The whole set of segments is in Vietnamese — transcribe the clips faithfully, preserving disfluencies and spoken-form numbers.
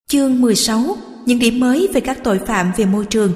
Chương mười sáu. Những điểm mới về các tội phạm về môi trường.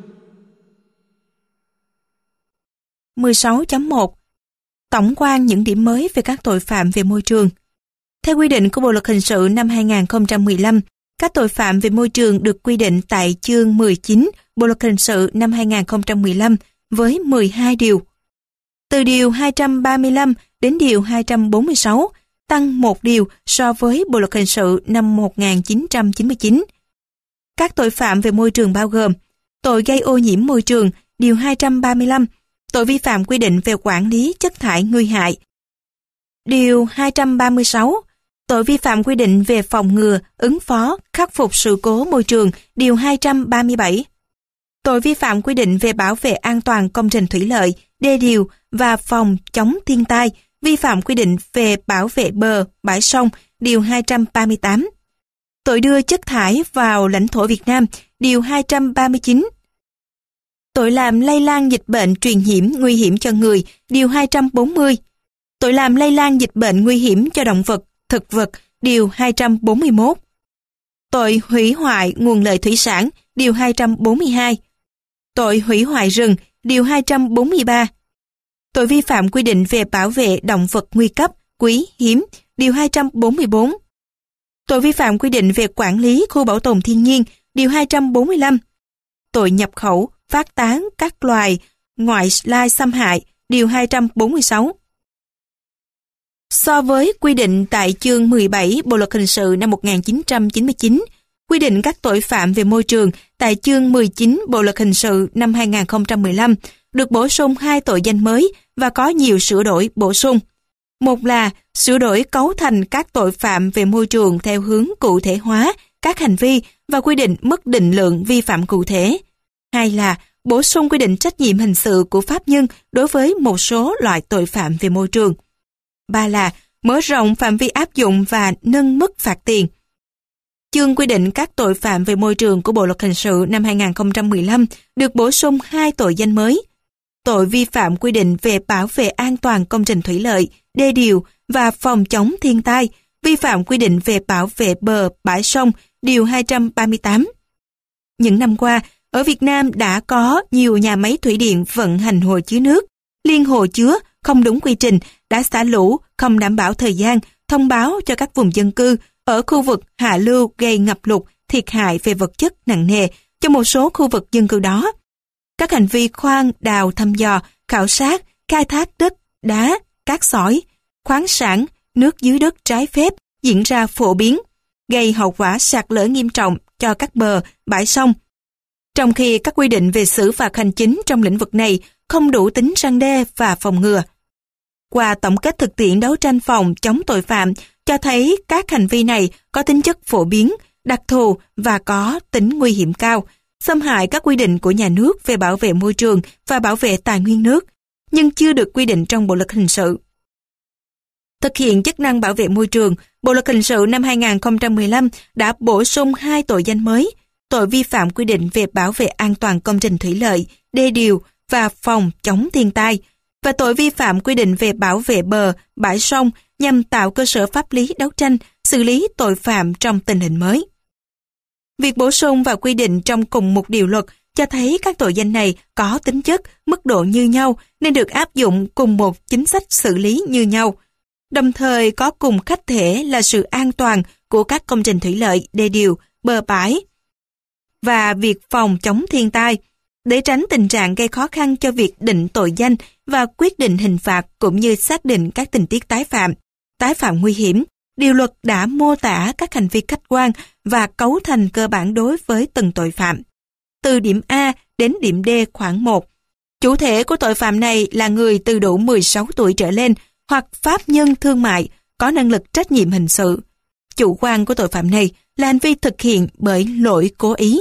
mười sáu chấm một. Tổng quan những điểm mới về các tội phạm về môi trường. Theo quy định của Bộ luật hình sự năm hai nghìn không trăm mười lăm, các tội phạm về môi trường được quy định tại chương mười chín Bộ luật hình sự năm hai nghìn không trăm mười lăm với mười hai điều. Từ điều hai trăm ba mươi lăm đến điều hai trăm bốn mươi sáu, tăng một điều so với Bộ luật hình sự năm một nghìn chín trăm chín mươi chín. Các tội phạm về môi trường bao gồm tội gây ô nhiễm môi trường, điều hai trăm ba mươi lăm, tội vi phạm quy định về quản lý chất thải nguy hại. Điều hai trăm ba mươi sáu, tội vi phạm quy định về phòng ngừa, ứng phó, khắc phục sự cố môi trường, điều hai trăm ba mươi bảy. Tội vi phạm quy định về bảo vệ an toàn công trình thủy lợi, đê điều và phòng chống thiên tai, vi phạm quy định về bảo vệ bờ, bãi sông, điều hai trăm ba mươi tám. Tội đưa chất thải vào lãnh thổ Việt Nam, điều hai trăm ba mươi chín. Tội làm lây lan dịch bệnh truyền nhiễm nguy hiểm cho người, điều hai trăm bốn mươi. Tội làm lây lan dịch bệnh nguy hiểm cho động vật, thực vật, điều hai trăm bốn mươi mốt. Tội hủy hoại nguồn lợi thủy sản, điều hai trăm bốn mươi hai. Tội hủy hoại rừng, điều hai trăm bốn mươi ba. Tội vi phạm quy định về bảo vệ động vật nguy cấp, quý, hiếm, điều hai trăm bốn mươi bốn. Tội vi phạm quy định về quản lý khu bảo tồn thiên nhiên, điều hai trăm bốn mươi lăm. Tội nhập khẩu, phát tán các loài ngoại lai xâm hại, điều hai trăm bốn mươi sáu. So với quy định tại chương mười bảy Bộ luật hình sự năm một nghìn chín trăm chín mươi chín, quy định các tội phạm về môi trường tại chương mười chín Bộ luật hình sự năm hai nghìn không trăm mười lăm được bổ sung hai tội danh mới và có nhiều sửa đổi bổ sung. Một là sửa đổi cấu thành các tội phạm về môi trường theo hướng cụ thể hóa các hành vi và quy định mức định lượng vi phạm cụ thể. Hai là bổ sung quy định trách nhiệm hình sự của pháp nhân đối với một số loại tội phạm về môi trường. Ba là mở rộng phạm vi áp dụng và nâng mức phạt tiền. Chương quy định các tội phạm về môi trường của Bộ luật hình sự năm hai nghìn không trăm mười lăm được bổ sung hai tội danh mới. Tội vi phạm quy định về bảo vệ an toàn công trình thủy lợi, đê điều và phòng chống thiên tai, vi phạm quy định về bảo vệ bờ, bãi sông, điều hai trăm ba mươi tám. Những năm qua, ở Việt Nam đã có nhiều nhà máy thủy điện vận hành hồ chứa nước, liên hồ chứa không đúng quy trình, đã xả lũ, không đảm bảo thời gian, thông báo cho các vùng dân cư ở khu vực hạ lưu gây ngập lụt, thiệt hại về vật chất nặng nề cho một số khu vực dân cư đó. Các hành vi khoan, đào, thăm dò, khảo sát, khai thác đất, đá, cát sỏi, khoáng sản, nước dưới đất trái phép diễn ra phổ biến, gây hậu quả sạt lở nghiêm trọng cho các bờ, bãi sông. Trong khi các quy định về xử phạt hành chính trong lĩnh vực này không đủ tính răn đe và phòng ngừa. Qua tổng kết thực tiễn đấu tranh phòng chống tội phạm cho thấy các hành vi này có tính chất phổ biến, đặc thù và có tính nguy hiểm cao, xâm hại các quy định của nhà nước về bảo vệ môi trường và bảo vệ tài nguyên nước, nhưng chưa được quy định trong Bộ luật hình sự. Thực hiện chức năng bảo vệ môi trường, Bộ luật hình sự năm hai nghìn không trăm mười lăm đã bổ sung hai tội danh mới, tội vi phạm quy định về bảo vệ an toàn công trình thủy lợi, đê điều và phòng chống thiên tai, và tội vi phạm quy định về bảo vệ bờ, bãi sông nhằm tạo cơ sở pháp lý đấu tranh, xử lý tội phạm trong tình hình mới. Việc bổ sung và quy định trong cùng một điều luật cho thấy các tội danh này có tính chất, mức độ như nhau nên được áp dụng cùng một chính sách xử lý như nhau, đồng thời có cùng khách thể là sự an toàn của các công trình thủy lợi, đê điều, bờ bãi và việc phòng chống thiên tai, để tránh tình trạng gây khó khăn cho việc định tội danh và quyết định hình phạt cũng như xác định các tình tiết tái phạm, tái phạm nguy hiểm. Điều luật đã mô tả các hành vi khách quan và cấu thành cơ bản đối với từng tội phạm. Từ điểm A đến điểm D khoản một, chủ thể của tội phạm này là người từ đủ mười sáu tuổi trở lên hoặc pháp nhân thương mại có năng lực trách nhiệm hình sự. Chủ quan của tội phạm này là hành vi thực hiện bởi lỗi cố ý.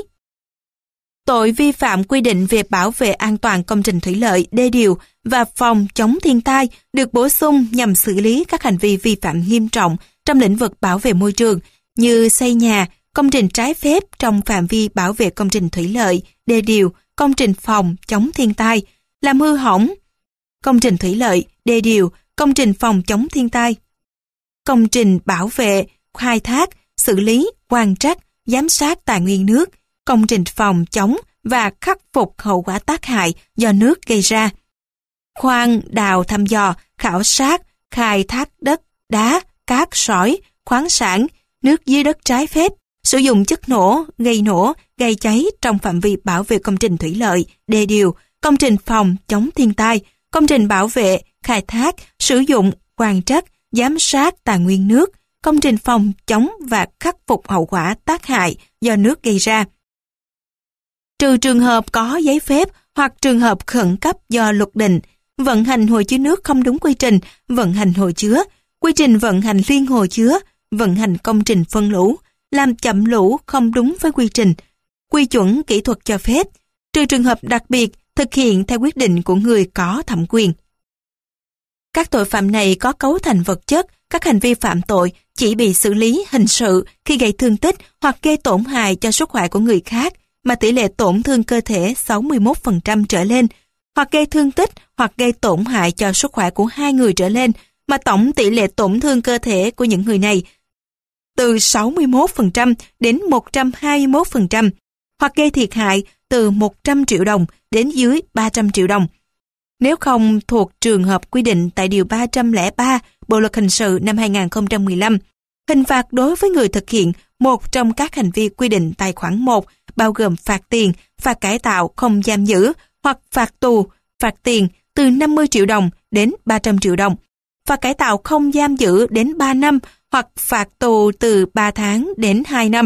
Tội vi phạm quy định về bảo vệ an toàn công trình thủy lợi, đê điều và phòng chống thiên tai được bổ sung nhằm xử lý các hành vi vi phạm nghiêm trọng trong lĩnh vực bảo vệ môi trường như xây nhà, công trình trái phép trong phạm vi bảo vệ công trình thủy lợi, đê điều, công trình phòng chống thiên tai, làm hư hỏng công trình thủy lợi, đê điều, công trình phòng chống thiên tai, công trình bảo vệ, khai thác, xử lý, quan trắc, giám sát tài nguyên nước, công trình phòng chống và khắc phục hậu quả tác hại do nước gây ra. Khoan, đào, thăm dò, khảo sát, khai thác đất, đá, cát, sỏi, khoáng sản, nước dưới đất trái phép, sử dụng chất nổ, gây nổ, gây cháy trong phạm vi bảo vệ công trình thủy lợi, đê điều, công trình phòng chống thiên tai, công trình bảo vệ, khai thác, sử dụng, quan trắc, giám sát tài nguyên nước, công trình phòng chống và khắc phục hậu quả tác hại do nước gây ra. Trừ trường hợp có giấy phép hoặc trường hợp khẩn cấp do luật định, vận hành hồ chứa nước không đúng quy trình, vận hành hồ chứa, quy trình vận hành liên hồ chứa, vận hành công trình phân lũ, làm chậm lũ không đúng với quy trình, quy chuẩn kỹ thuật cho phép, trừ trường hợp đặc biệt thực hiện theo quyết định của người có thẩm quyền. Các tội phạm này có cấu thành vật chất, các hành vi phạm tội chỉ bị xử lý hình sự khi gây thương tích hoặc gây tổn hại cho sức khỏe của người khác mà tỷ lệ tổn thương cơ thể sáu mươi mốt phần trăm trở lên, hoặc gây thương tích hoặc gây tổn hại cho sức khỏe của hai người trở lên mà tổng tỷ lệ tổn thương cơ thể của những người này từ sáu mươi mốt phần trăm đến một trăm hai mươi mốt phần trăm, hoặc gây thiệt hại từ một trăm triệu đồng đến dưới ba trăm triệu đồng. Nếu không thuộc trường hợp quy định tại Điều ba trăm lẻ ba Bộ Luật Hình sự năm hai nghìn không trăm mười lăm, hình phạt đối với người thực hiện một trong các hành vi quy định tại khoản một bao gồm phạt tiền, phạt cải tạo không giam giữ hoặc phạt tù, phạt tiền từ năm mươi triệu đồng đến ba trăm triệu đồng, phạt cải tạo không giam giữ đến ba năm hoặc phạt tù từ ba tháng đến hai năm.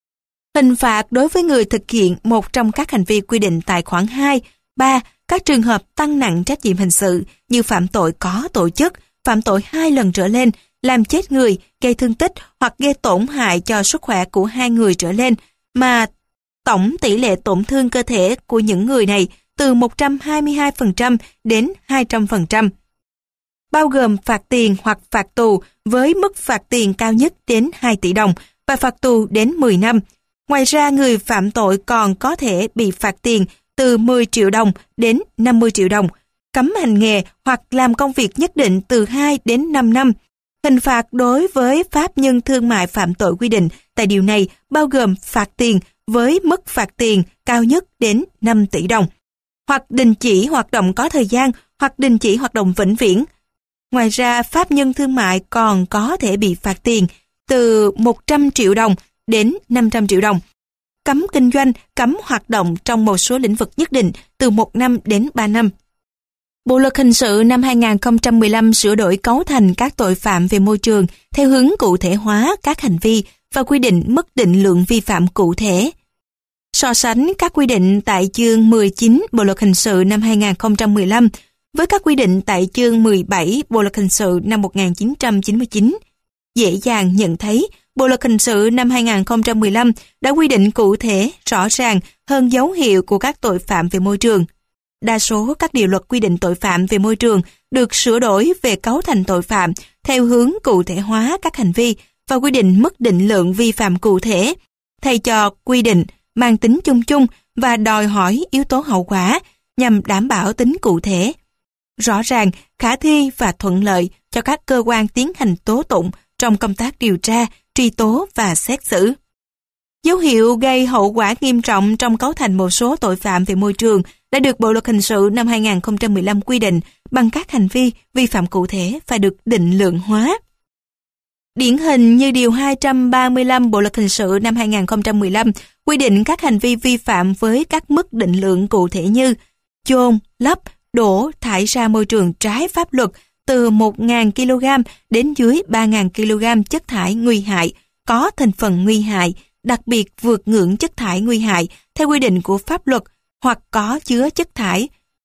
Hình phạt đối với người thực hiện một trong các hành vi quy định tại khoản hai, ba, các trường hợp tăng nặng trách nhiệm hình sự như phạm tội có tổ chức, phạm tội hai lần trở lên, làm chết người, gây thương tích hoặc gây tổn hại cho sức khỏe của hai người trở lên, mà tổng tỷ lệ tổn thương cơ thể của những người này từ một trăm hai mươi hai phần trăm đến hai trăm phần trăm. Bao gồm phạt tiền hoặc phạt tù với mức phạt tiền cao nhất đến hai tỷ đồng và phạt tù đến mười năm. Ngoài ra, người phạm tội còn có thể bị phạt tiền từ mười triệu đồng đến năm mươi triệu đồng, cấm hành nghề hoặc làm công việc nhất định từ hai đến năm năm. Hình phạt đối với pháp nhân thương mại phạm tội quy định tại điều này bao gồm phạt tiền với mức phạt tiền cao nhất đến năm tỷ đồng, hoặc đình chỉ hoạt động có thời gian hoặc đình chỉ hoạt động vĩnh viễn. Ngoài ra, pháp nhân thương mại còn có thể bị phạt tiền từ một trăm triệu đồng đến năm trăm triệu đồng. Cấm kinh doanh, cấm hoạt động trong một số lĩnh vực nhất định từ một năm đến ba năm. Bộ Luật Hình sự năm hai nghìn không trăm mười lăm sửa đổi cấu thành các tội phạm về môi trường theo hướng cụ thể hóa các hành vi và quy định mức định lượng vi phạm cụ thể. So sánh các quy định tại chương mười chín Bộ Luật Hình sự năm hai nghìn không trăm mười lăm với các quy định tại chương mười bảy Bộ Luật Hình sự năm một nghìn chín trăm chín mươi chín, dễ dàng nhận thấy Bộ Luật Hình sự năm hai nghìn không trăm mười lăm đã quy định cụ thể, rõ ràng hơn dấu hiệu của các tội phạm về môi trường. Đa số các điều luật quy định tội phạm về môi trường được sửa đổi về cấu thành tội phạm theo hướng cụ thể hóa các hành vi và quy định mức định lượng vi phạm cụ thể, thay cho quy định mang tính chung chung và đòi hỏi yếu tố hậu quả nhằm đảm bảo tính cụ thể, rõ ràng, khả thi và thuận lợi cho các cơ quan tiến hành tố tụng trong công tác điều tra, truy tố và xét xử. Dấu hiệu gây hậu quả nghiêm trọng trong cấu thành một số tội phạm về môi trường đã được Bộ Luật Hình sự năm hai nghìn không trăm mười lăm quy định bằng các hành vi vi phạm cụ thể phải được định lượng hóa. Điển hình như Điều hai trăm ba mươi lăm Bộ Luật Hình sự năm hai nghìn không trăm mười lăm quy định các hành vi vi phạm với các mức định lượng cụ thể như chôn, lấp, đổ, thải ra môi trường trái pháp luật từ một nghìn ki lô gam đến dưới ba nghìn ki lô gam chất thải nguy hại, có thành phần nguy hại, đặc biệt vượt ngưỡng chất thải nguy hại theo quy định của pháp luật hoặc có chứa chất thải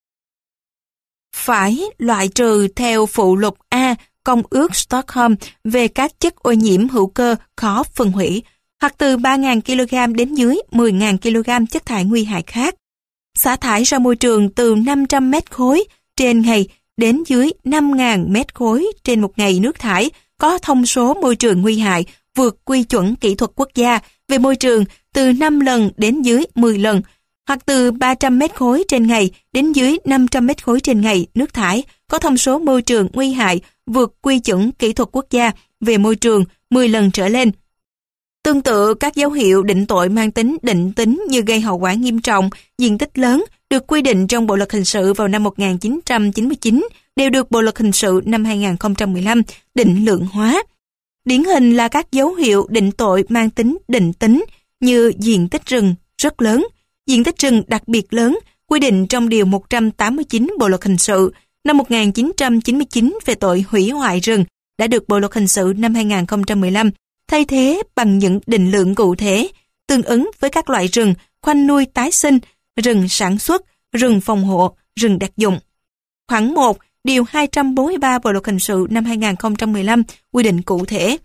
phải loại trừ theo phụ lục A Công ước Stockholm về các chất ô nhiễm hữu cơ khó phân hủy, hoặc từ ba nghìn ki lô gam đến dưới mười nghìn ki lô gam chất thải nguy hại khác. Xả thải ra môi trường từ năm trăm mét khối trên ngày đến dưới năm nghìn mét khối trên một ngày nước thải có thông số môi trường nguy hại vượt quy chuẩn kỹ thuật quốc gia về môi trường từ năm lần đến dưới mười lần, hoặc từ ba trăm mét khối trên ngày đến dưới năm trăm mét khối trên ngày nước thải có thông số môi trường nguy hại vượt quy chuẩn kỹ thuật quốc gia về môi trường mười lần trở lên. Tương tự, các dấu hiệu định tội mang tính định tính như gây hậu quả nghiêm trọng, diện tích lớn được quy định trong Bộ luật hình sự vào năm một nghìn chín trăm chín mươi chín đều được Bộ luật hình sự năm hai nghìn không trăm mười lăm định lượng hóa. Điển hình là các dấu hiệu định tội mang tính định tính như diện tích rừng rất lớn, diện tích rừng đặc biệt lớn quy định trong Điều một trăm tám mươi chín Bộ luật hình sự năm một nghìn chín trăm chín mươi chín về tội hủy hoại rừng đã được Bộ luật hình sự năm hai nghìn không trăm mười lăm thay thế bằng những định lượng cụ thể tương ứng với các loại rừng khoanh nuôi tái sinh, rừng sản xuất, rừng phòng hộ, rừng đặc dụng. Khoản một, Điều hai trăm bốn mươi ba Bộ luật hình sự năm hai nghìn không trăm mười lăm quy định cụ thể.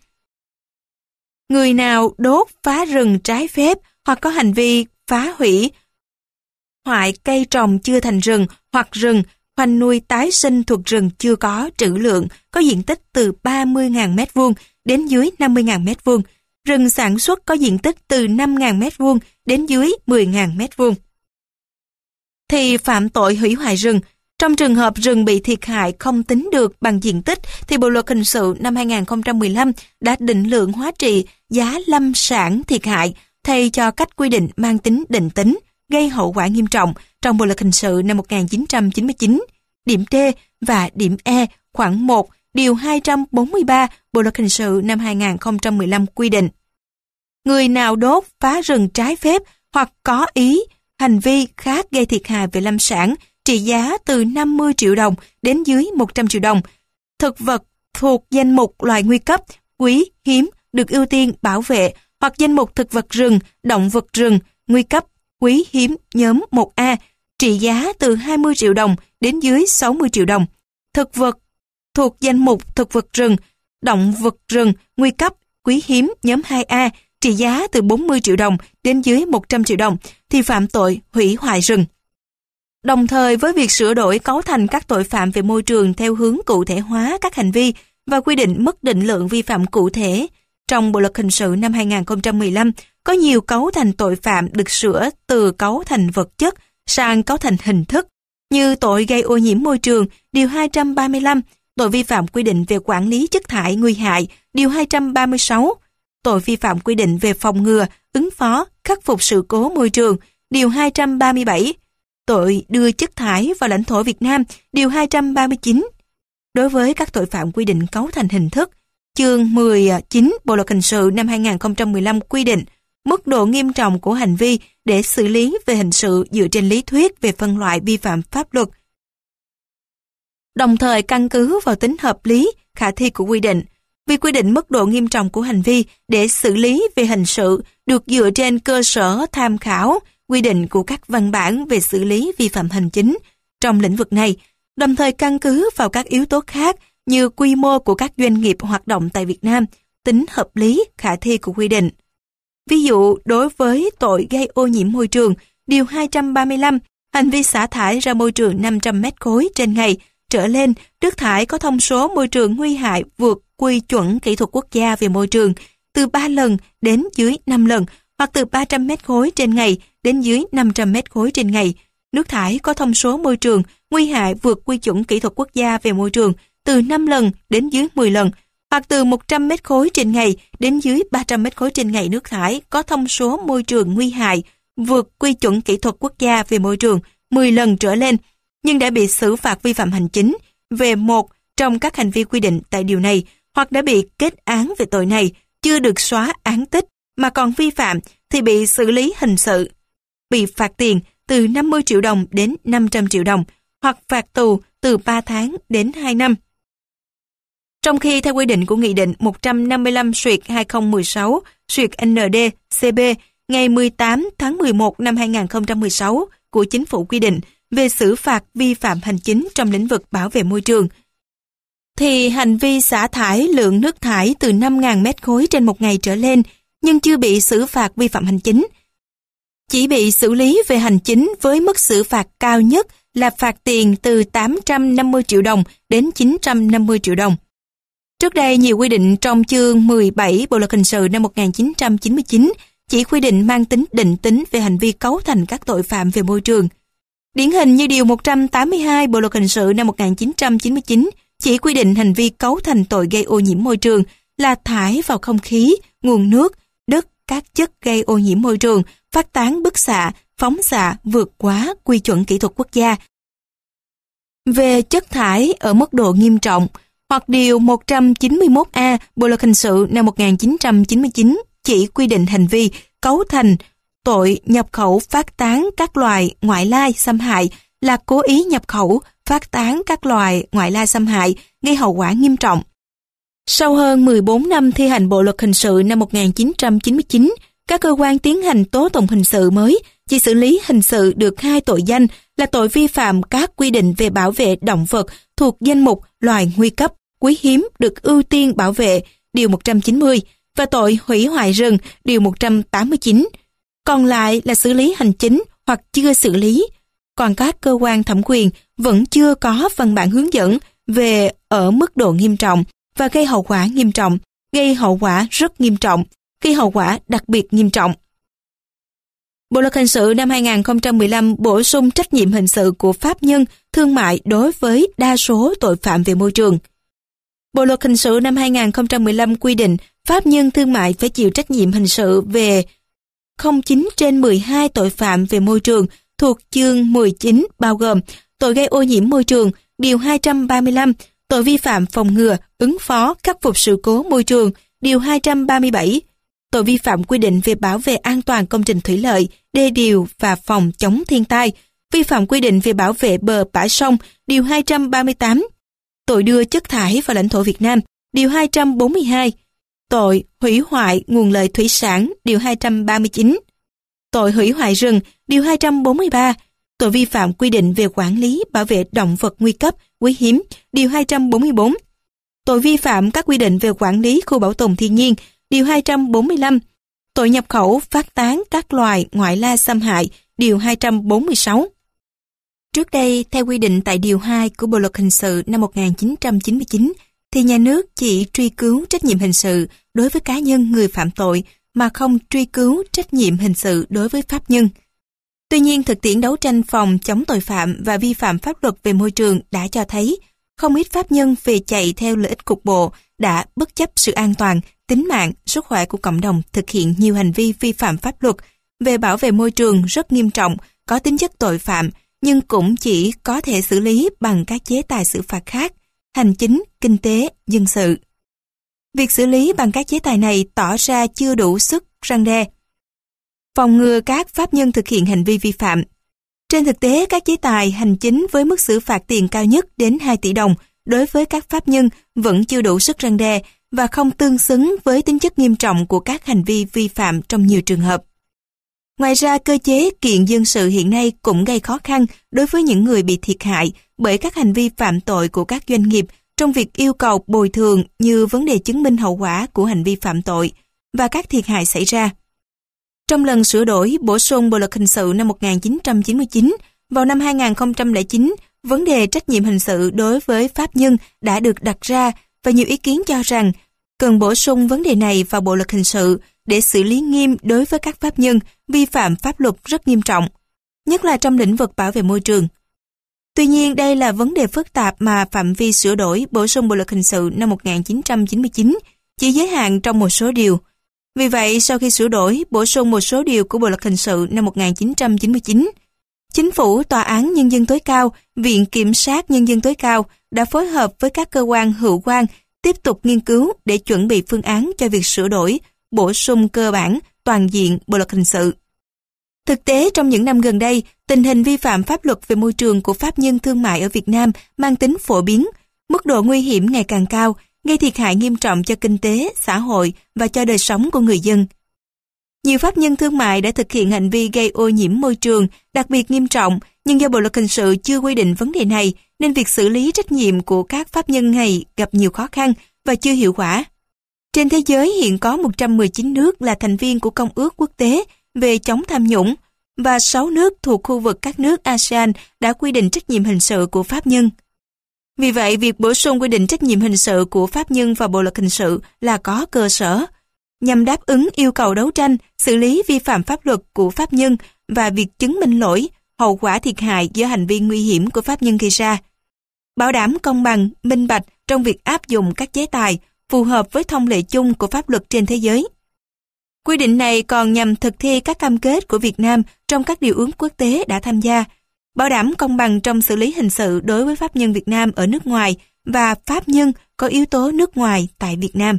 Người nào đốt phá rừng trái phép hoặc có hành vi phá hủy hoại cây trồng chưa thành rừng hoặc rừng khoanh nuôi tái sinh thuộc rừng chưa có trữ lượng có diện tích từ ba mươi nghìn mét vuông đến dưới năm mươi nghìn mét vuông, rừng sản xuất có diện tích từ năm nghìn mét vuông đến dưới mười nghìn mét vuông. Thì phạm tội hủy hoại rừng. Trong trường hợp rừng bị thiệt hại không tính được bằng diện tích thì Bộ luật hình sự năm hai nghìn không trăm mười lăm đã định lượng hóa trị giá lâm sản thiệt hại thay cho cách quy định mang tính định tính gây hậu quả nghiêm trọng trong Bộ luật hình sự năm một nghìn chín trăm chín mươi chín, điểm D và điểm E khoản một, Điều hai trăm bốn mươi ba Bộ luật hình sự năm hai nghìn không trăm mười lăm quy định. Người nào đốt phá rừng trái phép hoặc có ý, hành vi khác gây thiệt hại về lâm sản trị giá từ năm mươi triệu đồng đến dưới một trăm triệu đồng, thực vật thuộc danh mục loài nguy cấp, quý, hiếm được ưu tiên bảo vệ hoặc danh mục thực vật rừng, động vật rừng, nguy cấp, quý, hiếm nhóm một A trị giá từ hai mươi triệu đồng đến dưới sáu mươi triệu đồng, thực vật thuộc danh mục thực vật rừng, động vật rừng, nguy cấp, quý hiếm nhóm hai A trị giá từ bốn mươi triệu đồng đến dưới một trăm triệu đồng thì phạm tội hủy hoại rừng. Đồng thời với việc sửa đổi cấu thành các tội phạm về môi trường theo hướng cụ thể hóa các hành vi và quy định mức định lượng vi phạm cụ thể, trong Bộ luật hình sự năm hai nghìn không trăm mười lăm có nhiều cấu thành tội phạm được sửa từ cấu thành vật chất sang cấu thành hình thức, như tội gây ô nhiễm môi trường, Điều hai trăm ba mươi lăm, tội vi phạm quy định về quản lý chất thải nguy hại, Điều hai trăm ba mươi sáu, tội vi phạm quy định về phòng ngừa, ứng phó, khắc phục sự cố môi trường, Điều hai trăm ba mươi bảy, tội đưa chất thải vào lãnh thổ Việt Nam, Điều hai trăm ba mươi chín. Đối với các tội phạm quy định cấu thành hình thức, chương mười chín Bộ luật hình sự năm hai nghìn không trăm mười lăm quy định mức độ nghiêm trọng của hành vi để xử lý về hình sự dựa trên lý thuyết về phân loại vi phạm pháp luật. Đồng thời căn cứ vào tính hợp lý, khả thi của quy định. Vì quy định mức độ nghiêm trọng của hành vi để xử lý về hình sự được dựa trên cơ sở tham khảo quy định của các văn bản về xử lý vi phạm hành chính trong lĩnh vực này, đồng thời căn cứ vào các yếu tố khác như quy mô của các doanh nghiệp hoạt động tại Việt Nam, tính hợp lý, khả thi của quy định. Ví dụ, đối với tội gây ô nhiễm môi trường, Điều hai trăm ba mươi lăm, hành vi xả thải ra môi trường năm trăm mét khối trên ngày trở lên, nước thải có thông số môi trường nguy hại vượt quy chuẩn kỹ thuật quốc gia về môi trường từ ba lần đến dưới năm lần, hoặc từ ba trăm mét khối trên ngày đến dưới năm trăm mét khối trên ngày. Nước thải có thông số môi trường nguy hại vượt quy chuẩn kỹ thuật quốc gia về môi trường từ năm lần đến dưới mười lần, hoặc từ một trăm mét khối trên ngày đến dưới ba trăm mét khối trên ngày nước thải có thông số môi trường nguy hại vượt quy chuẩn kỹ thuật quốc gia về môi trường mười lần trở lên, nhưng đã bị xử phạt vi phạm hành chính về một trong các hành vi quy định tại điều này, hoặc đã bị kết án về tội này, chưa được xóa án tích mà còn vi phạm thì bị xử lý hình sự, bị phạt tiền từ năm mươi triệu đồng đến năm trăm triệu đồng, hoặc phạt tù từ ba tháng đến hai năm. Trong khi theo quy định của Nghị định một trăm năm mươi lăm xuyệt hai không một sáu xuyệt N D C B ngày mười tám tháng mười một năm hai nghìn không trăm mười sáu của Chính phủ quy định về xử phạt vi phạm hành chính trong lĩnh vực bảo vệ môi trường, thì hành vi xả thải lượng nước thải từ năm nghìn mét khối trên một ngày trở lên nhưng chưa bị xử phạt vi phạm hành chính, chỉ bị xử lý về hành chính với mức xử phạt cao nhất là phạt tiền từ tám trăm năm mươi triệu đồng đến chín trăm năm mươi triệu đồng. Trước đây, nhiều quy định trong chương mười bảy Bộ luật hình sự năm một nghìn chín trăm chín mươi chín chỉ quy định mang tính định tính về hành vi cấu thành các tội phạm về môi trường. Điển hình như Điều một trăm tám mươi hai Bộ luật hình sự năm một nghìn chín trăm chín mươi chín chỉ quy định hành vi cấu thành tội gây ô nhiễm môi trường là thải vào không khí, nguồn nước, đất, các chất gây ô nhiễm môi trường, phát tán bức xạ, phóng xạ vượt quá quy chuẩn kỹ thuật quốc gia về chất thải ở mức độ nghiêm trọng, hoặc Điều một trăm chín mươi mốt A Bộ Luật Hình sự năm một nghìn chín trăm chín mươi chín chỉ quy định hành vi cấu thành tội nhập khẩu phát tán các loài ngoại lai xâm hại là cố ý nhập khẩu, phát tán các loài ngoại lai xâm hại gây hậu quả nghiêm trọng. Sau hơn mười bốn năm thi hành Bộ Luật Hình sự năm một nghìn chín trăm chín mươi chín, các cơ quan tiến hành tố tụng hình sự mới chỉ xử lý hình sự được hai tội danh là tội vi phạm các quy định về bảo vệ động vật thuộc danh mục loài nguy cấp, quý hiếm được ưu tiên bảo vệ, Điều một trăm chín mươi, và tội hủy hoại rừng, Điều một trăm tám mươi chín. Còn lại là xử lý hành chính hoặc chưa xử lý. Còn các cơ quan thẩm quyền vẫn chưa có văn bản hướng dẫn về ở mức độ nghiêm trọng và gây hậu quả nghiêm trọng, gây hậu quả rất nghiêm trọng, gây hậu quả đặc biệt nghiêm trọng. Bộ Luật Hình sự năm hai nghìn không trăm mười lăm bổ sung trách nhiệm hình sự của pháp nhân, thương mại đối với đa số tội phạm về môi trường. Bộ Luật Hình sự năm hai nghìn không trăm mười lăm quy định pháp nhân thương mại phải chịu trách nhiệm hình sự về không chín trên mười hai tội phạm về môi trường thuộc chương mười chín bao gồm tội gây ô nhiễm môi trường, Điều hai trăm ba mươi lăm, tội vi phạm phòng ngừa, ứng phó, khắc phục sự cố môi trường, Điều hai trăm ba mươi bảy, tội vi phạm quy định về bảo vệ an toàn công trình thủy lợi, đê điều và phòng chống thiên tai, vi phạm quy định về bảo vệ bờ bãi sông, Điều hai trăm ba mươi tám, tội đưa chất thải vào lãnh thổ Việt Nam, Điều hai trăm bốn mươi hai, tội hủy hoại nguồn lợi thủy sản, Điều hai trăm ba mươi chín, tội hủy hoại rừng, Điều hai trăm bốn mươi ba, tội vi phạm quy định về quản lý bảo vệ động vật nguy cấp, quý hiếm, Điều hai trăm bốn mươi bốn, tội vi phạm các quy định về quản lý khu bảo tồn thiên nhiên, Điều hai trăm bốn mươi lăm, tội nhập khẩu phát tán các loài ngoại lai xâm hại, Điều hai trăm bốn mươi sáu. Trước đây, theo quy định tại Điều hai của Bộ Luật Hình sự năm một nghìn chín trăm chín mươi chín, thì nhà nước chỉ truy cứu trách nhiệm hình sự đối với cá nhân người phạm tội mà không truy cứu trách nhiệm hình sự đối với pháp nhân. Tuy nhiên, thực tiễn đấu tranh phòng chống tội phạm và vi phạm pháp luật về môi trường đã cho thấy không ít pháp nhân vì chạy theo lợi ích cục bộ đã bất chấp sự an toàn, tính mạng, sức khỏe của cộng đồng thực hiện nhiều hành vi vi phạm pháp luật về bảo vệ môi trường rất nghiêm trọng, có tính chất tội phạm, nhưng cũng chỉ có thể xử lý bằng các chế tài xử phạt khác, hành chính, kinh tế, dân sự. Việc xử lý bằng các chế tài này tỏ ra chưa đủ sức răn đe, phòng ngừa các pháp nhân thực hiện hành vi vi phạm. Trên thực tế, các chế tài hành chính với mức xử phạt tiền cao nhất đến hai tỷ đồng đối với các pháp nhân vẫn chưa đủ sức răn đe và không tương xứng với tính chất nghiêm trọng của các hành vi vi phạm trong nhiều trường hợp. Ngoài ra, cơ chế kiện dân sự hiện nay cũng gây khó khăn đối với những người bị thiệt hại bởi các hành vi phạm tội của các doanh nghiệp trong việc yêu cầu bồi thường như vấn đề chứng minh hậu quả của hành vi phạm tội và các thiệt hại xảy ra. Trong lần sửa đổi bổ sung Bộ Luật Hình sự năm một nghìn chín trăm chín mươi chín, vào năm hai nghìn không trăm lẻ chín, vấn đề trách nhiệm hình sự đối với pháp nhân đã được đặt ra và nhiều ý kiến cho rằng cần bổ sung vấn đề này vào Bộ Luật Hình sự để xử lý nghiêm đối với các pháp nhân vi phạm pháp luật rất nghiêm trọng, nhất là trong lĩnh vực bảo vệ môi trường. Tuy nhiên, đây là vấn đề phức tạp mà phạm vi sửa đổi bổ sung Bộ Luật Hình sự năm một nghìn chín trăm chín mươi chín chỉ giới hạn trong một số điều. Vì vậy, sau khi sửa đổi bổ sung một số điều của Bộ Luật Hình sự năm một nghìn chín trăm chín mươi chín, Chính phủ, Tòa án Nhân dân tối cao, Viện Kiểm sát Nhân dân tối cao đã phối hợp với các cơ quan hữu quan tiếp tục nghiên cứu để chuẩn bị phương án cho việc sửa đổi, bổ sung cơ bản, toàn diện Bộ Luật Hình sự. Thực tế, trong những năm gần đây, tình hình vi phạm pháp luật về môi trường của pháp nhân thương mại ở Việt Nam mang tính phổ biến, mức độ nguy hiểm ngày càng cao, gây thiệt hại nghiêm trọng cho kinh tế, xã hội và cho đời sống của người dân. Nhiều pháp nhân thương mại đã thực hiện hành vi gây ô nhiễm môi trường đặc biệt nghiêm trọng, nhưng do Bộ Luật Hình sự chưa quy định vấn đề này, nên việc xử lý trách nhiệm của các pháp nhân này gặp nhiều khó khăn và chưa hiệu quả. Trên thế giới hiện có một trăm mười chín nước là thành viên của Công ước Quốc tế về chống tham nhũng và sáu nước thuộc khu vực các nước a sê an đã quy định trách nhiệm hình sự của pháp nhân. Vì vậy, việc bổ sung quy định trách nhiệm hình sự của pháp nhân vào Bộ Luật Hình sự là có cơ sở, nhằm đáp ứng yêu cầu đấu tranh, xử lý vi phạm pháp luật của pháp nhân và việc chứng minh lỗi, hậu quả thiệt hại do hành vi nguy hiểm của pháp nhân gây ra. Bảo đảm công bằng, minh bạch trong việc áp dụng các chế tài phù hợp với thông lệ chung của pháp luật trên thế giới. Quy định này còn nhằm thực thi các cam kết của Việt Nam trong các điều ước quốc tế đã tham gia, bảo đảm công bằng trong xử lý hình sự đối với pháp nhân Việt Nam ở nước ngoài và pháp nhân có yếu tố nước ngoài tại Việt Nam.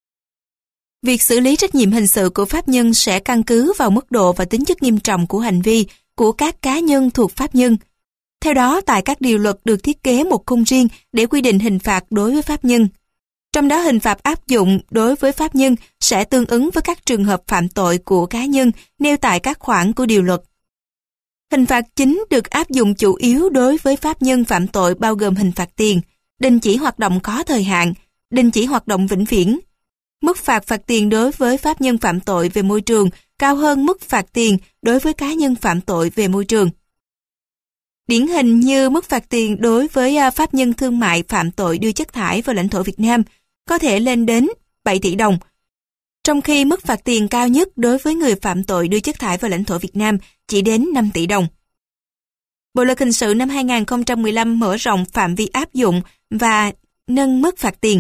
Việc xử lý trách nhiệm hình sự của pháp nhân sẽ căn cứ vào mức độ và tính chất nghiêm trọng của hành vi của các cá nhân thuộc pháp nhân. Theo đó, tại các điều luật được thiết kế một khung riêng để quy định hình phạt đối với pháp nhân. Trong đó hình phạt áp dụng đối với pháp nhân sẽ tương ứng với các trường hợp phạm tội của cá nhân nêu tại các khoản của điều luật. Hình phạt chính được áp dụng chủ yếu đối với pháp nhân phạm tội bao gồm hình phạt tiền, đình chỉ hoạt động có thời hạn, đình chỉ hoạt động vĩnh viễn. Mức phạt phạt tiền đối với pháp nhân phạm tội về môi trường cao hơn mức phạt tiền đối với cá nhân phạm tội về môi trường. Điển hình như mức phạt tiền đối với pháp nhân thương mại phạm tội đưa chất thải vào lãnh thổ Việt Nam có thể lên đến bảy tỷ đồng, trong khi mức phạt tiền cao nhất đối với người phạm tội đưa chất thải vào lãnh thổ Việt Nam chỉ đến năm tỷ đồng. Bộ luật hình sự năm hai nghìn không trăm mười lăm mở rộng phạm vi áp dụng và nâng mức phạt tiền.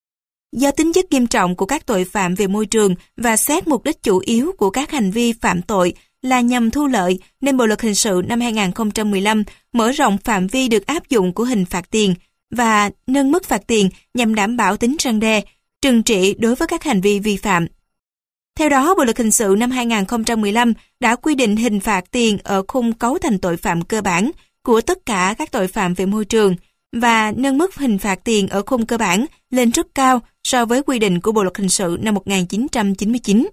Do tính chất nghiêm trọng của các tội phạm về môi trường và xét mục đích chủ yếu của các hành vi phạm tội là nhằm thu lợi, nên Bộ luật hình sự năm hai nghìn không trăm mười lăm mở rộng phạm vi được áp dụng của hình phạt tiền và nâng mức phạt tiền nhằm đảm bảo tính răn đe, trừng trị đối với các hành vi vi phạm. Theo đó, Bộ luật hình sự năm hai nghìn không trăm mười lăm đã quy định hình phạt tiền ở khung cấu thành tội phạm cơ bản của tất cả các tội phạm về môi trường và nâng mức hình phạt tiền ở khung cơ bản lên rất cao so với quy định của Bộ luật hình sự năm một nghìn chín trăm chín mươi chín.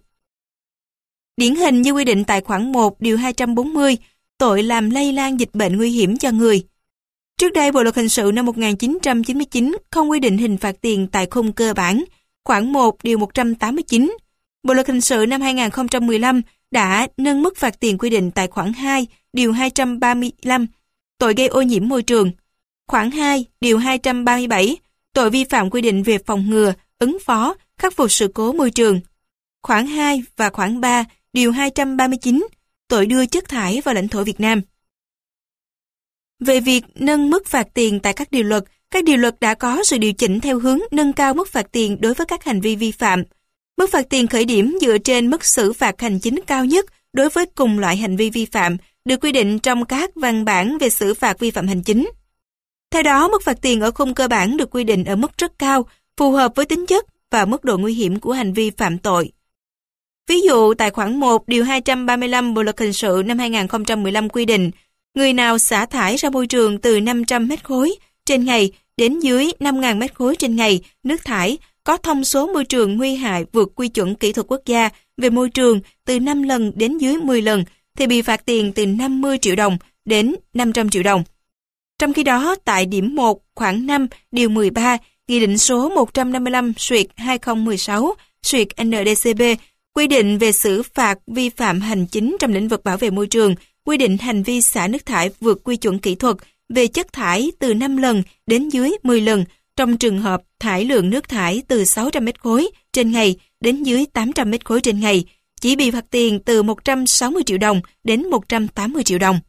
Điển hình như quy định tại khoản một điều hai trăm bốn mươi, tội làm lây lan dịch bệnh nguy hiểm cho người. Trước đây, Bộ luật hình sự năm một nghìn chín trăm chín mươi chín không quy định hình phạt tiền tại khung cơ bản, khoản một điều một trăm tám mươi chín. Bộ luật hình sự năm hai nghìn không trăm mười lăm đã nâng mức phạt tiền quy định tại khoản hai điều hai trăm ba mươi lăm, tội gây ô nhiễm môi trường. Khoản hai điều hai trăm ba mươi bảy, tội vi phạm quy định về phòng ngừa, ứng phó, khắc phục sự cố môi trường. Khoản hai và khoản ba điều hai trăm ba mươi chín, tội đưa chất thải vào lãnh thổ Việt Nam. Về việc nâng mức phạt tiền tại các điều luật, các điều luật đã có sự điều chỉnh theo hướng nâng cao mức phạt tiền đối với các hành vi vi phạm. Mức phạt tiền khởi điểm dựa trên mức xử phạt hành chính cao nhất đối với cùng loại hành vi vi phạm được quy định trong các văn bản về xử phạt vi phạm hành chính. Theo đó, mức phạt tiền ở khung cơ bản được quy định ở mức rất cao, phù hợp với tính chất và mức độ nguy hiểm của hành vi phạm tội. Ví dụ, tại khoản một điều hai trăm ba mươi lăm Bộ luật hình sự năm hai nghìn không trăm mười lăm quy định, người nào xả thải ra môi trường từ năm trăm mét khối trên ngày đến dưới năm nghìn mét khối trên ngày nước thải có thông số môi trường nguy hại vượt quy chuẩn kỹ thuật quốc gia về môi trường từ năm lần đến dưới mười lần thì bị phạt tiền từ năm mươi triệu đồng đến năm trăm triệu đồng. Trong khi đó, tại điểm một, khoản năm, điều mười ba, Nghị định số một trăm năm mươi lăm xuyệt hai không một sáu xuyệt N D C B quy định về xử phạt vi phạm hành chính trong lĩnh vực bảo vệ môi trường, quy định hành vi xả nước thải vượt quy chuẩn kỹ thuật về chất thải từ năm lần đến dưới mười lần trong trường hợp thải lượng nước thải từ sáu trăm mét khối trên ngày đến dưới tám trăm mét khối trên ngày, chỉ bị phạt tiền từ một trăm sáu mươi triệu đồng đến một trăm tám mươi triệu đồng.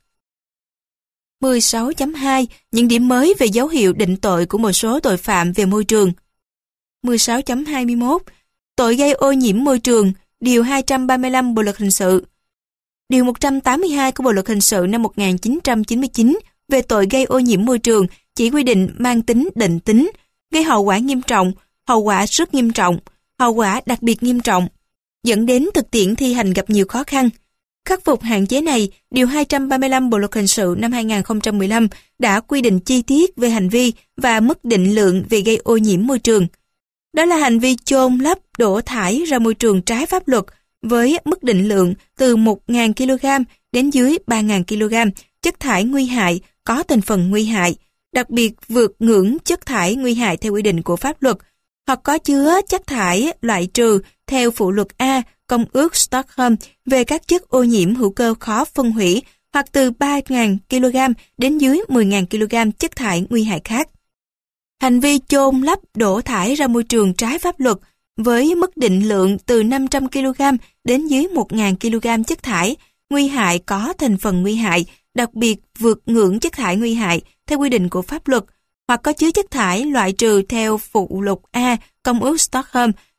mười sáu chấm hai. Những điểm mới về dấu hiệu định tội của một số tội phạm về môi trường. mười sáu chấm hai mươi mốt. Tội gây ô nhiễm môi trường, điều hai trăm ba mươi lăm Bộ luật hình sự. Điều một trăm tám mươi hai của Bộ luật hình sự năm một nghìn chín trăm chín mươi chín về tội gây ô nhiễm môi trường chỉ quy định mang tính định tính, gây hậu quả nghiêm trọng, hậu quả rất nghiêm trọng, hậu quả đặc biệt nghiêm trọng, dẫn đến thực tiễn thi hành gặp nhiều khó khăn. Khắc phục hạn chế này, điều hai trăm ba mươi lăm Bộ luật hình sự năm hai nghìn không trăm mười lăm đã quy định chi tiết về hành vi và mức định lượng về gây ô nhiễm môi trường. Đó là hành vi chôn lấp, đổ thải ra môi trường trái pháp luật với mức định lượng từ một nghìn ki lô gam đến dưới ba nghìn ki lô gam chất thải nguy hại có thành phần nguy hại, đặc biệt vượt ngưỡng chất thải nguy hại theo quy định của pháp luật, hoặc có chứa chất thải loại trừ theo phụ lục A Công ước Stockholm về các chất ô nhiễm hữu cơ khó phân hủy, hoặc từ ba nghìn ki lô gam đến dưới mười nghìn ki lô gam chất thải nguy hại khác. Hành vi chôn lấp đổ thải ra môi trường trái pháp luật với mức định lượng từ năm trăm ki lô gam đến dưới một nghìn ki lô gam chất thải nguy hại có thành phần nguy hại, đặc biệt vượt ngưỡng chất thải nguy hại theo quy định của pháp luật, hoặc có chứa chất thải loại trừ theo phụ lục A Công ước Stockholm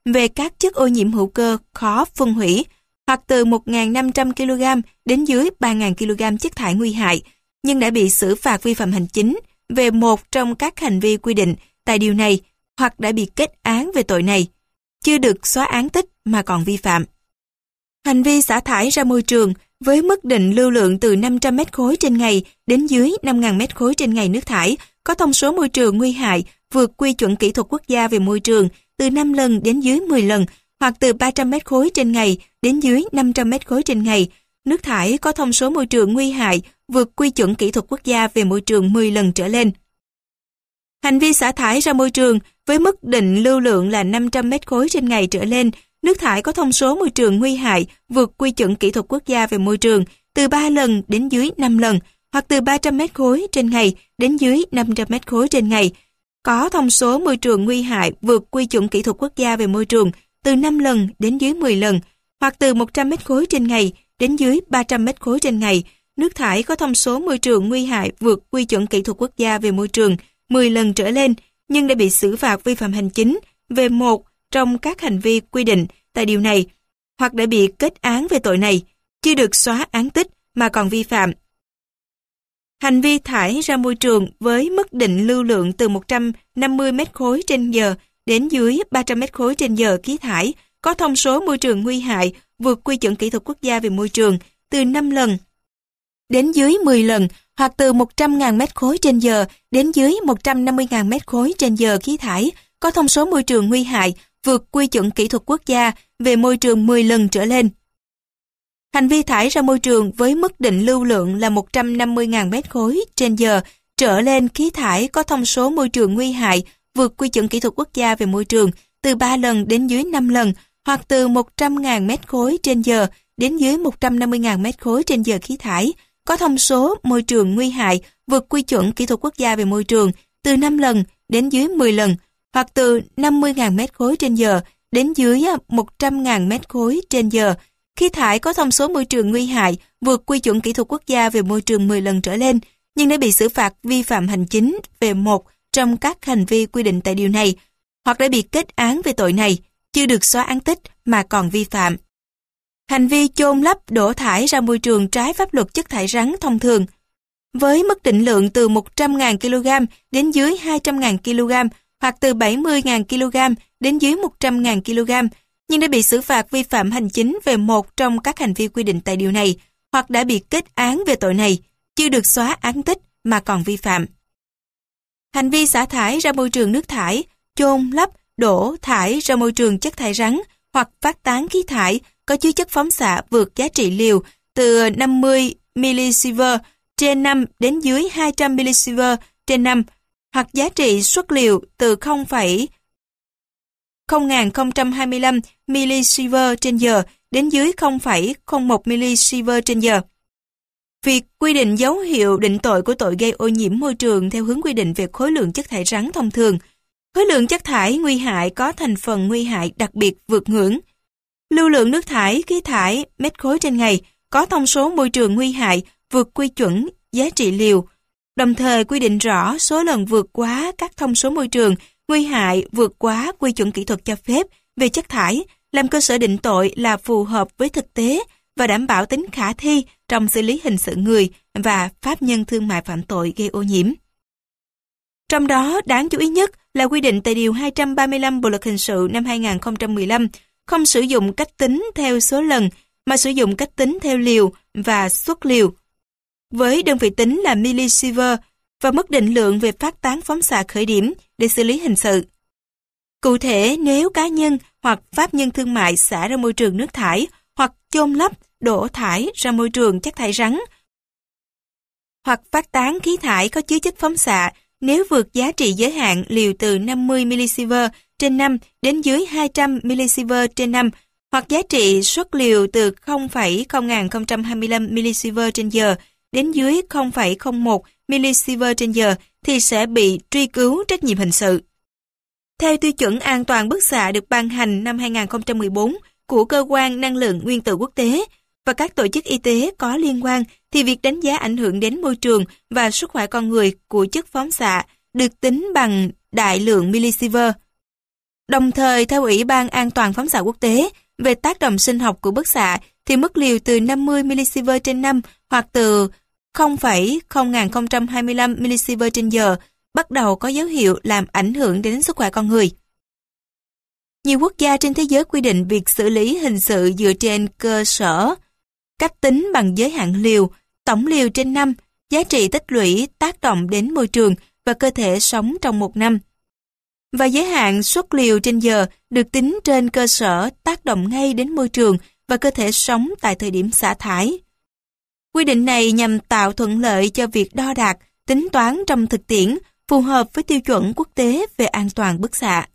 về các chất ô nhiễm hữu cơ khó phân hủy, hoặc từ một nghìn năm trăm ki lô gam đến dưới ba nghìn ki lô gam chất thải nguy hại, nhưng đã bị xử phạt vi phạm hành chính về một trong các hành vi quy định tại điều này, hoặc đã bị kết án về tội này, chưa được xóa án tích mà còn vi phạm. Hành vi xả thải ra môi trường với mức định lưu lượng từ năm trăm mét khối trên ngày đến dưới năm nghìn mét khối trên ngày nước thải có thông số môi trường nguy hại vượt quy chuẩn kỹ thuật quốc gia về môi trường từ năm lần đến dưới mười lần, hoặc từ ba trăm mét khối trên ngày đến dưới năm trăm mét khối trên ngày. Nước thải có thông số môi trường nguy hại vượt quy chuẩn kỹ thuật quốc gia về môi trường mười lần trở lên. Hành vi xả thải ra môi trường với mức định lưu lượng là năm trăm mét khối trên ngày trở lên, nước thải có thông số môi trường nguy hại vượt quy chuẩn kỹ thuật quốc gia về môi trường từ ba lần đến dưới năm lần, hoặc từ ba trăm mét khối trên ngày đến dưới năm trăm mét khối trên ngày, có thông số môi trường nguy hại vượt quy chuẩn kỹ thuật quốc gia về môi trường từ năm lần đến dưới mười lần, hoặc từ một trăm mét khối trên ngày đến dưới ba trăm mét khối trên ngày, nước thải có thông số môi trường nguy hại vượt quy chuẩn kỹ thuật quốc gia về môi trường mười lần trở lên, nhưng đã bị xử phạt vi phạm hành chính về một trong các hành vi quy định tại điều này, hoặc đã bị kết án về tội này, chưa được xóa án tích mà còn vi phạm. Hành vi thải ra môi trường với mức định lưu lượng từ một trăm năm mươi mét khối trên giờ đến dưới ba trăm mét khối trên giờ khí thải có thông số môi trường nguy hại vượt quy chuẩn kỹ thuật quốc gia về môi trường từ năm lần đến dưới mười lần, hoặc từ một trăm nghìn mét khối trên giờ đến dưới một trăm năm mươi nghìn mét khối trên giờ khí thải có thông số môi trường nguy hại vượt quy chuẩn kỹ thuật quốc gia về môi trường mười lần trở lên. Hành vi thải ra môi trường với mức định lưu lượng là một trăm năm mươi nghìn mét khối trên giờ trở lên khí thải có thông số môi trường nguy hại vượt quy chuẩn kỹ thuật quốc gia về môi trường từ ba lần đến dưới năm lần, hoặc từ một trăm nghìn mét khối trên giờ đến dưới một trăm năm mươi nghìn mét khối trên giờ khí thải có thông số môi trường nguy hại vượt quy chuẩn kỹ thuật quốc gia về môi trường từ năm lần đến dưới mười lần, hoặc từ năm mươi nghìn mét khối trên giờ đến dưới một trăm nghìn mét khối trên giờ khí thải có thông số môi trường nguy hại vượt quy chuẩn kỹ thuật quốc gia về môi trường mười lần trở lên, nhưng đã bị xử phạt vi phạm hành chính về một trong các hành vi quy định tại điều này, hoặc đã bị kết án về tội này, chưa được xóa án tích mà còn vi phạm. Hành vi chôn lấp đổ thải ra môi trường trái pháp luật chất thải rắn thông thường với mức định lượng từ một trăm nghìn ki lô gam đến dưới hai trăm nghìn ki lô gam, hoặc từ bảy mươi nghìn ki lô gam đến dưới một trăm nghìn ki lô gam, nhưng đã bị xử phạt vi phạm hành chính về một trong các hành vi quy định tại điều này, hoặc đã bị kết án về tội này, chưa được xóa án tích mà còn vi phạm. Hành vi xả thải ra môi trường nước thải, chôn lấp, đổ thải ra môi trường chất thải rắn hoặc phát tán khí thải có chứa chất phóng xạ vượt giá trị liều từ năm mươi milisievert trên năm đến dưới hai trăm milisievert trên năm, hoặc giá trị suất liều từ không phẩy không không hai lăm milisievert trên giờ đến dưới không phẩy không một milisievert trên giờ. Việc quy định dấu hiệu định tội của tội gây ô nhiễm môi trường theo hướng quy định về khối lượng chất thải rắn thông thường. Khối lượng chất thải nguy hại có thành phần nguy hại đặc biệt vượt ngưỡng. Lưu lượng nước thải, khí thải, mét khối trên ngày có thông số môi trường nguy hại vượt quy chuẩn giá trị liều, đồng thời quy định rõ số lần vượt quá các thông số môi trường nguy hại vượt quá quy chuẩn kỹ thuật cho phép về chất thải, làm cơ sở định tội là phù hợp với thực tế và đảm bảo tính khả thi trong xử lý hình sự người và pháp nhân thương mại phạm tội gây ô nhiễm. Trong đó, đáng chú ý nhất là quy định tại Điều hai trăm ba mươi lăm Bộ Luật Hình sự năm hai nghìn không trăm mười lăm không sử dụng cách tính theo số lần mà sử dụng cách tính theo liều và suất liều, với đơn vị tính là milisievert và mức định lượng về phát tán phóng xạ khởi điểm để xử lý hình sự. Cụ thể, nếu cá nhân hoặc pháp nhân thương mại xả ra môi trường nước thải hoặc chôn lấp, đổ thải ra môi trường chất thải rắn hoặc phát tán khí thải có chứa chất phóng xạ nếu vượt giá trị giới hạn liều từ năm mươi milisievert trên năm đến dưới hai trăm milisievert trên năm, hoặc giá trị suất liều từ không phẩy không không hai lăm milisievert trên giờ đến dưới không phẩy không một milisievert trên giờ thì sẽ bị truy cứu trách nhiệm hình sự. Theo tiêu chuẩn an toàn bức xạ được ban hành năm hai nghìn không trăm mười bốn của Cơ quan Năng lượng Nguyên tử Quốc tế và các tổ chức y tế có liên quan, thì việc đánh giá ảnh hưởng đến môi trường và sức khỏe con người của chất phóng xạ được tính bằng đại lượng milisievert. Đồng thời, theo Ủy ban An toàn phóng xạ quốc tế về tác động sinh học của bức xạ, thì mức liều từ năm mươi milisievert trên năm hoặc từ không phẩy không không hai lăm milisievert trên giờ bắt đầu có dấu hiệu làm ảnh hưởng đến sức khỏe con người. Nhiều quốc gia trên thế giới quy định việc xử lý hình sự dựa trên cơ sở cách tính bằng giới hạn liều, tổng liều trên năm, giá trị tích lũy tác động đến môi trường và cơ thể sống trong một năm. Và giới hạn suất liều trên giờ được tính trên cơ sở tác động ngay đến môi trường và cơ thể sống tại thời điểm xả thải. Quy định này nhằm tạo thuận lợi cho việc đo đạc, tính toán trong thực tiễn phù hợp với tiêu chuẩn quốc tế về an toàn bức xạ.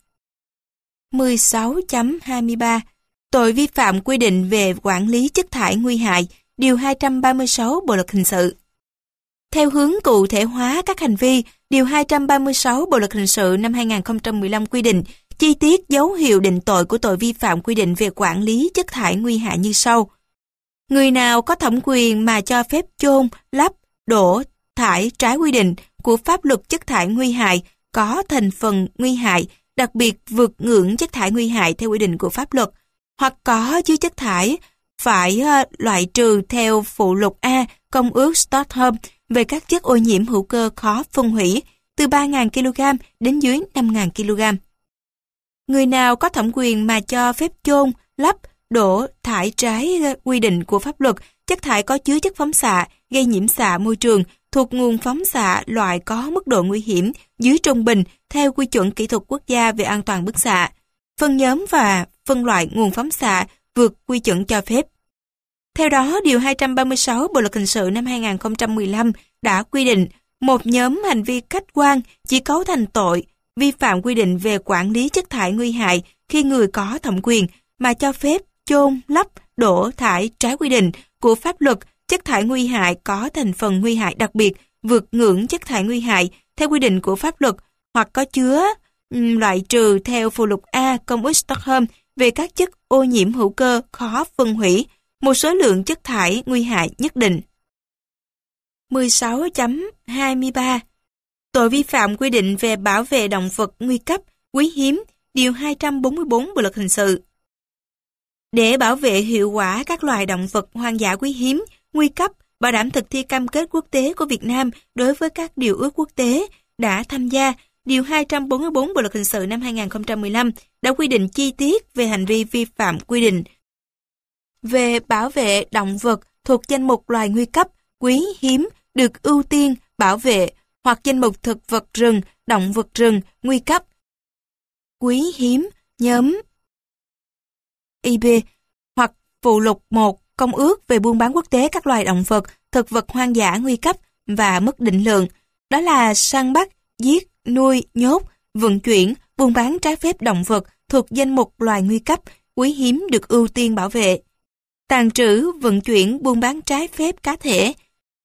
mười sáu chấm hai mươi ba Tội vi phạm quy định về quản lý chất thải nguy hại, Điều hai trăm ba mươi sáu Bộ Luật Hình sự. Theo hướng cụ thể hóa các hành vi, Điều hai trăm ba mươi sáu Bộ Luật Hình sự năm hai nghìn không trăm mười lăm quy định chi tiết dấu hiệu định tội của tội vi phạm quy định về quản lý chất thải nguy hại như sau. Người nào có thẩm quyền mà cho phép chôn, lắp, đổ, thải trái quy định của pháp luật chất thải nguy hại có thành phần nguy hại, đặc biệt vượt ngưỡng chất thải nguy hại theo quy định của pháp luật, hoặc có chứa chất thải phải loại trừ theo phụ lục A Công ước Stockholm về các chất ô nhiễm hữu cơ khó phân hủy từ ba nghìn ki lô gam đến dưới năm nghìn ki lô gam. Người nào có thẩm quyền mà cho phép chôn, lắp, đổ, thải trái quy định của pháp luật chất thải có chứa chất phóng xạ gây nhiễm xạ môi trường thuộc nguồn phóng xạ loại có mức độ nguy hiểm dưới trung bình theo quy chuẩn kỹ thuật quốc gia về an toàn bức xạ, phân nhóm và phân loại nguồn phóng xạ vượt quy chuẩn cho phép. Theo đó, Điều hai trăm ba mươi sáu Bộ Luật Hình sự năm hai nghìn không trăm mười lăm đã quy định một nhóm hành vi khách quan chỉ cấu thành tội vi phạm quy định về quản lý chất thải nguy hại khi người có thẩm quyền mà cho phép chôn, lắp, đổ, thải trái quy định của pháp luật chất thải nguy hại có thành phần nguy hại đặc biệt vượt ngưỡng chất thải nguy hại theo quy định của pháp luật hoặc có chứa loại trừ theo phụ lục A Công ước Stockholm về các chất ô nhiễm hữu cơ khó phân hủy một số lượng chất thải nguy hại nhất định. mười sáu chấm hai mươi ba Tội vi phạm quy định về bảo vệ động vật nguy cấp, quý hiếm, Điều hai trăm bốn mươi bốn Bộ Luật Hình sự. Để bảo vệ hiệu quả các loài động vật hoang dã quý hiếm, nguy cấp, bảo đảm thực thi cam kết quốc tế của Việt Nam đối với các điều ước quốc tế đã tham gia, Điều hai trăm bốn mươi bốn Bộ Luật Hình sự năm hai nghìn không trăm mười lăm đã quy định chi tiết về hành vi vi phạm quy định về bảo vệ động vật thuộc danh mục loài nguy cấp, quý hiếm, được ưu tiên bảo vệ hoặc danh mục thực vật rừng, động vật rừng, nguy cấp, quý hiếm, nhóm i bê hoặc phụ lục một Công ước về buôn bán quốc tế các loài động vật, thực vật hoang dã nguy cấp và mức định lượng, đó là săn bắt, giết, nuôi, nhốt, vận chuyển, buôn bán trái phép động vật thuộc danh mục loài nguy cấp, quý hiếm được ưu tiên bảo vệ, tàng trữ, vận chuyển, buôn bán trái phép cá thể,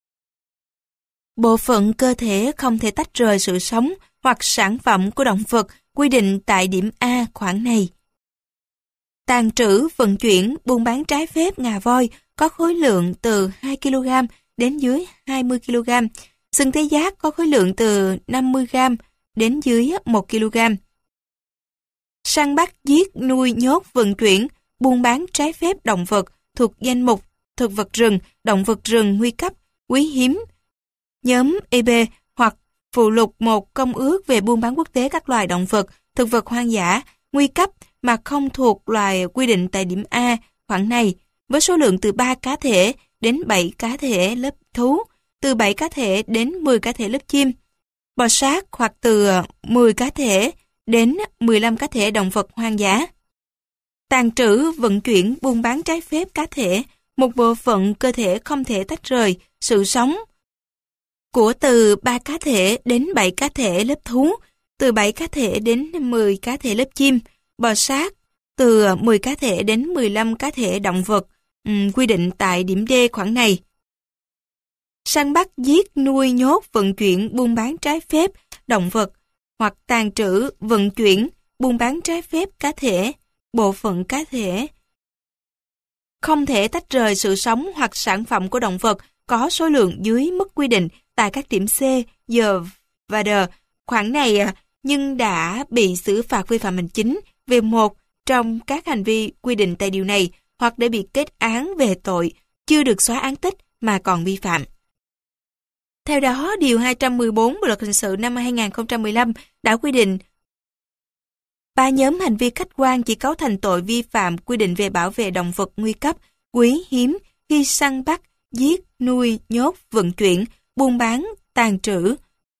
bộ phận cơ thể không thể tách rời sự sống hoặc sản phẩm của động vật quy định tại điểm A khoản này. Tàng trữ, vận chuyển, buôn bán trái phép ngà voi có khối lượng từ hai ki lô gam đến dưới hai mươi ki lô gam, sừng tê giác có khối lượng từ năm mươi gam đến dưới một ki lô gam. Săn bắt, giết, nuôi, nhốt, vận chuyển, buôn bán trái phép động vật thuộc danh mục thực vật rừng, động vật rừng nguy cấp, quý hiếm, nhóm i bê hoặc phụ lục một Công ước về buôn bán quốc tế các loài động vật, thực vật hoang dã, nguy cấp mà không thuộc loài quy định tại điểm A khoản này, với số lượng từ ba cá thể đến bảy cá thể lớp thú, từ bảy cá thể đến mười cá thể lớp chim, bò sát hoặc từ mười cá thể đến mười lăm cá thể động vật hoang dã. Tàng trữ, vận chuyển, buôn bán trái phép cá thể, một bộ phận cơ thể không thể tách rời, sự sống của từ ba cá thể đến bảy cá thể lớp thú, từ bảy cá thể đến mười cá thể lớp chim, bò sát, từ mười cá thể đến mười lăm cá thể động vật, um, quy định tại điểm D khoản này. Săn bắt, giết, nuôi, nhốt, vận chuyển, buôn bán trái phép động vật hoặc tàng trữ, vận chuyển, buôn bán trái phép cá thể, bộ phận cá thể không thể tách rời sự sống hoặc sản phẩm của động vật có số lượng dưới mức quy định tại các điểm C, D và D khoản này nhưng đã bị xử phạt vi phạm hành chính về một trong các hành vi quy định tại điều này hoặc để bị kết án về tội chưa được xóa án tích mà còn vi phạm. Theo đó, Điều hai trăm mười bốn Bộ Luật Hình sự năm hai nghìn không trăm mười lăm đã quy định ba nhóm hành vi khách quan chỉ cấu thành tội vi phạm quy định về bảo vệ động vật nguy cấp, quý hiếm khi săn bắt, giết, nuôi, nhốt, vận chuyển, buôn bán, tàn trữ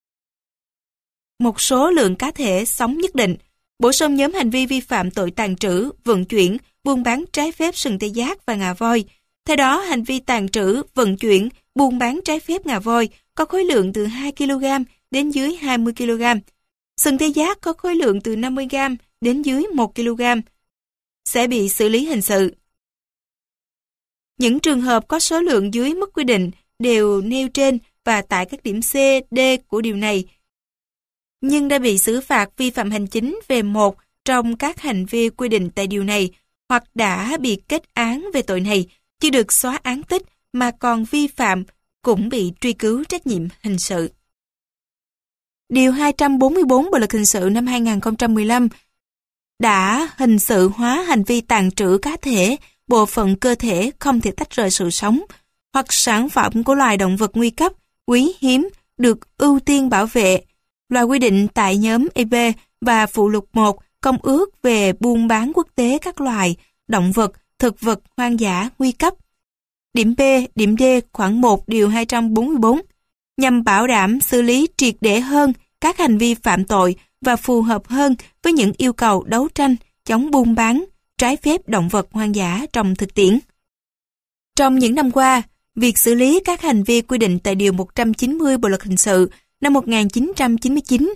một số lượng cá thể sống nhất định, bổ sung nhóm hành vi vi phạm tội tàn trữ, vận chuyển, buôn bán trái phép sừng tê giác và ngà voi. Theo đó, hành vi tàn trữ, vận chuyển, buôn bán trái phép ngà voi có khối lượng từ hai ki lô gam đến dưới hai mươi ki lô gam. Sừng tê giác có khối lượng từ năm mươi gam đến dưới một ki lô gam sẽ bị xử lý hình sự. Những trường hợp có số lượng dưới mức quy định đều nêu trên và tại các điểm C, D của điều này, nhưng đã bị xử phạt vi phạm hành chính về một trong các hành vi quy định tại điều này hoặc đã bị kết án về tội này, chưa được xóa án tích mà còn vi phạm cũng bị truy cứu trách nhiệm hình sự. Điều hai trăm bốn mươi bốn Bộ Luật Hình sự năm hai nghìn không trăm mười lăm đã hình sự hóa hành vi tàn trữ cá thể, bộ phận cơ thể không thể tách rời sự sống, hoặc sản phẩm của loài động vật nguy cấp, quý hiếm, được ưu tiên bảo vệ, loài quy định tại nhóm E B và phụ lục một Công ước về buôn bán quốc tế các loài, động vật, thực vật hoang dã nguy cấp. Điểm B, điểm D khoản một Điều hai trăm bốn mươi bốn nhằm bảo đảm xử lý triệt để hơn các hành vi phạm tội và phù hợp hơn với những yêu cầu đấu tranh chống buôn bán trái phép động vật hoang dã trong thực tiễn. Trong những năm qua, việc xử lý các hành vi quy định tại Điều một trăm chín mươi Bộ Luật Hình sự năm một nghìn chín trăm chín mươi chín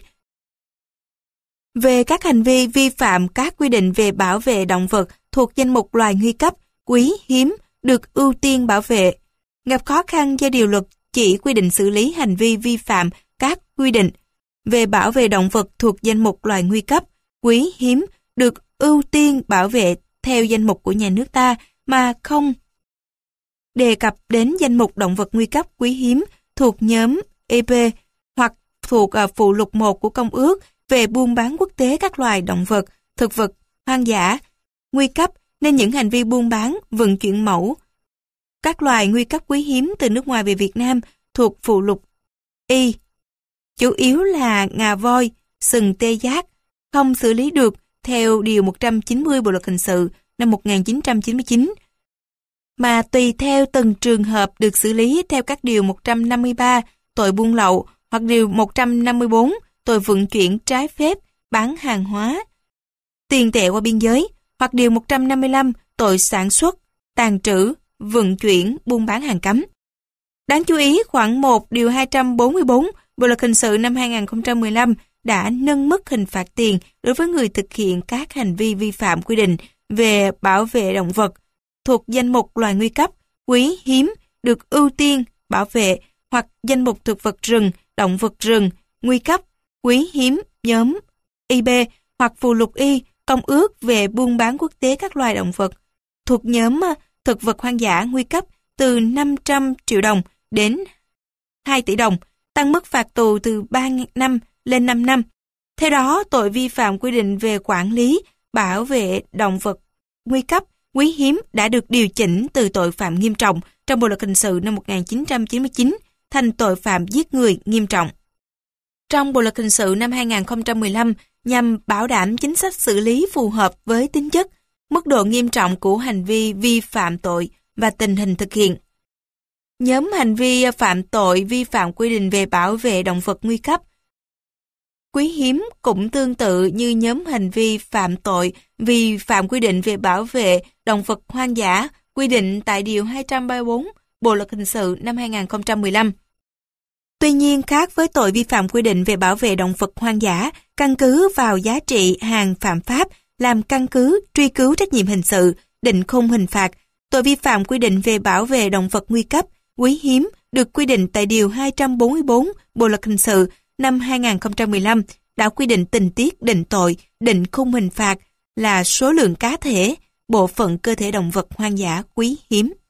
về các hành vi vi phạm các quy định về bảo vệ động vật thuộc danh mục loài nguy cấp, quý hiếm, được ưu tiên bảo vệ, gặp khó khăn do điều luật chỉ quy định xử lý hành vi vi phạm các quy định về bảo vệ động vật thuộc danh mục loài nguy cấp, quý hiếm, được ưu tiên bảo vệ theo danh mục của nhà nước ta mà không đề cập đến danh mục động vật nguy cấp quý hiếm thuộc nhóm E B hoặc thuộc phụ lục một của Công ước về buôn bán quốc tế các loài động vật, thực vật hoang dã nguy cấp, nên những hành vi buôn bán, vận chuyển mẫu các loài nguy cấp quý hiếm từ nước ngoài về Việt Nam thuộc phụ lục Y, chủ yếu là ngà voi, sừng tê giác, không xử lý được theo Điều một trăm chín mươi Bộ Luật Hình sự năm một nghìn chín trăm chín mươi chín, mà tùy theo từng trường hợp được xử lý theo các Điều một trăm năm mươi ba tội buôn lậu hoặc Điều một trăm năm mươi bốn tội vận chuyển trái phép, bán hàng hóa, tiền tệ qua biên giới, hoặc Điều một trăm năm mươi lăm tội sản xuất, tàn trữ, vận chuyển, buôn bán hàng cấm. Đáng chú ý, khoản một Điều hai trăm bốn mươi bốn Bộ Luật Hình sự năm hai nghìn không trăm mười lăm đã nâng mức hình phạt tiền đối với người thực hiện các hành vi vi phạm quy định về bảo vệ động vật thuộc danh mục loài nguy cấp, quý hiếm, được ưu tiên bảo vệ, hoặc danh mục thực vật rừng, động vật rừng, nguy cấp, quý hiếm, nhóm I B hoặc phụ lục Y, Công ước về buôn bán quốc tế các loài động vật thuộc nhóm thực vật hoang dã nguy cấp từ năm trăm triệu đồng đến hai tỷ đồng, tăng mức phạt tù từ ba năm lên năm năm. Theo đó, tội vi phạm quy định về quản lý, bảo vệ động vật nguy cấp, quý hiếm đã được điều chỉnh từ tội phạm nghiêm trọng trong Bộ Luật Hình sự năm một nghìn chín trăm chín mươi chín thành tội phạm giết người nghiêm trọng. Trong Bộ Luật Hình sự năm hai nghìn không trăm mười lăm, nhằm bảo đảm chính sách xử lý phù hợp với tính chất, mức độ nghiêm trọng của hành vi vi phạm tội và tình hình thực hiện. Nhóm hành vi phạm tội vi phạm quy định về bảo vệ động vật nguy cấp, quý hiếm cũng tương tự như nhóm hành vi phạm tội vi phạm quy định về bảo vệ động vật hoang dã quy định tại Điều hai trăm ba mươi bốn Bộ Luật Hình sự năm hai nghìn không trăm mười lăm. Tuy nhiên, khác với tội vi phạm quy định về bảo vệ động vật hoang dã, căn cứ vào giá trị hàng phạm pháp làm căn cứ truy cứu trách nhiệm hình sự, định khung hình phạt, tội vi phạm quy định về bảo vệ động vật nguy cấp, quý hiếm được quy định tại Điều hai trăm bốn mươi bốn Bộ Luật Hình sự năm hai nghìn không trăm mười lăm đã quy định tình tiết định tội, định khung hình phạt là số lượng cá thể, bộ phận cơ thể động vật hoang dã quý hiếm.